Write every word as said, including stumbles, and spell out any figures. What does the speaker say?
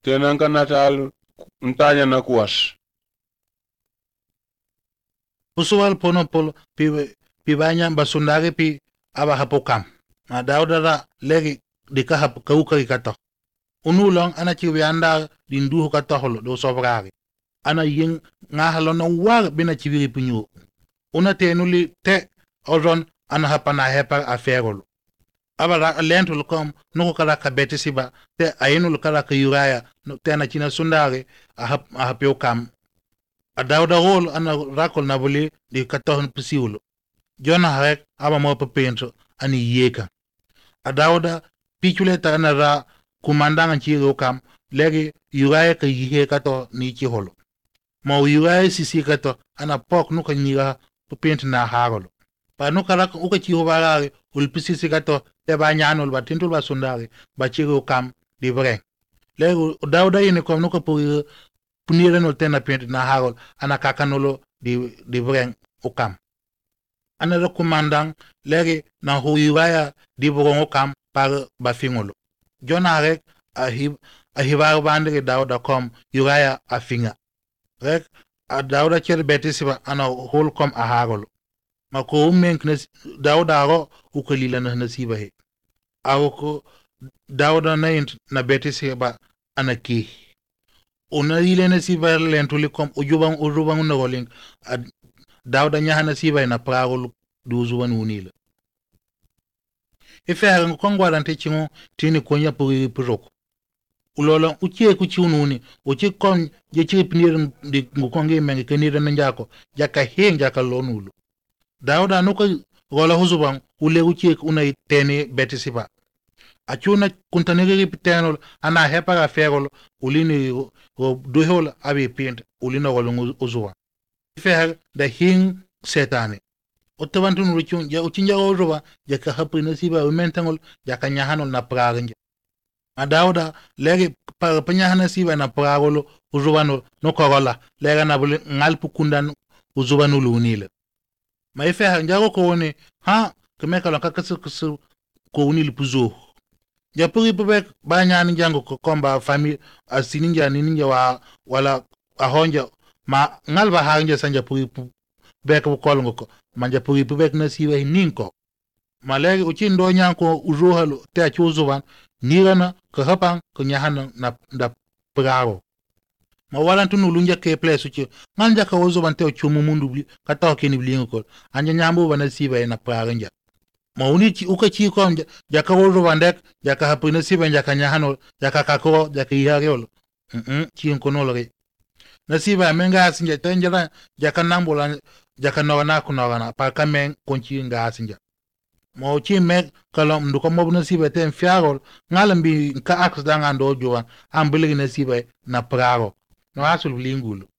tenanka natal ntanya na kuwas. Usual pono polo pi pi banya basundage pi aba hapokam. Ma daudara legi dika hap kauka ikato. Unulong ana chiwi anda dinduhu kato holo do sobrage. Ana ying ngahalo na war bina chiwi punyu. Una tenuli te oron ana hapana hepa aferolo. Aba lentul kom nuko kala ka betisiba te ayinul kala ka yuraya no tena china sundage ahap ahapokam. A dauda rol ana rakol na boli di katohon pesiulo. Jona harek aba mo pepento ani yeka. A dauda pichuleta ana ra kumandangan chiro kam legi yuraya ka yihe kato ni chiholo. Ma yuraya sisi kato ana pok nuka nyiga pepento na harolo. Pa nuka rak uka chiho barare ulpisisi kato te ba nyanol ba tintul ba sundare ba chiro kam di breng. Legi dauda yine kom nuka puri punire no tena pente na harol ana kakanolo di di breng okam ana re kumandang legi na huyaya di brong okam par bafingolo jona rek ahib ahibar bande dauda kom yuraya afinga rek a dauda cher betisiba ana hol kom a harol mako umen knes dauda ro ukalila na nasiba he awko dauda na na betisiba ana ki una yile na siba lentuli kom ujuban ujuban na rolling dauda nyahana siba na pragol duzuban unila ife haran kongwa dante chingo tini konya puri puroko ulola uche ku chiununi uche kon je chip nir di ngukonge menge kenira na njako jaka heng jaka lonulu dauda nuko gola huzuban ule uche una teni betisiba achuna kuntanege piteno ana hepa ga fegol ulini o duhol abi pint ulina golong uzwa fer da hing setane otawantun ruchun ya uchinja ozoba ya ka hapina siba mentangol ya ka nyahanol na praganje adawda legi pa panyahana siba na pragolo uzubano no kogola lega na bul ngalpu kundan uzubano lunile mai fer njago ko woni ha kemeka ka kasu kasu ko unil puzo ja puri pubek banya ni jango ko komba fami asininja ninja wa wala ahonja ma ngalba hanja sanja puri bek ko kolngo ko manja puri pubek na siwe ninko malegi uchindo nyanko uruhalo te achuzuban nirana ko hapan ko nyahana na da praro ma wala tunu lunja ke place uchi nganja ka uzuban te chumu mundu bli ka taw keni blingo ko anja nyambo bana siwe na praro nja mauni chi uka chi ko jaka woro bandek jaka hapina siba jaka nyahano jaka kako jaka ihariolo mhm chi nkono lore nasiba menga asinja tenjala jaka nambola jaka nawana kunawana pa kamen konchi nga asinja mo chi me kala mduko mobu nasiba ten fiarol ngalambi ka accident ando jowan ambili nasiba na praro no asul lingulu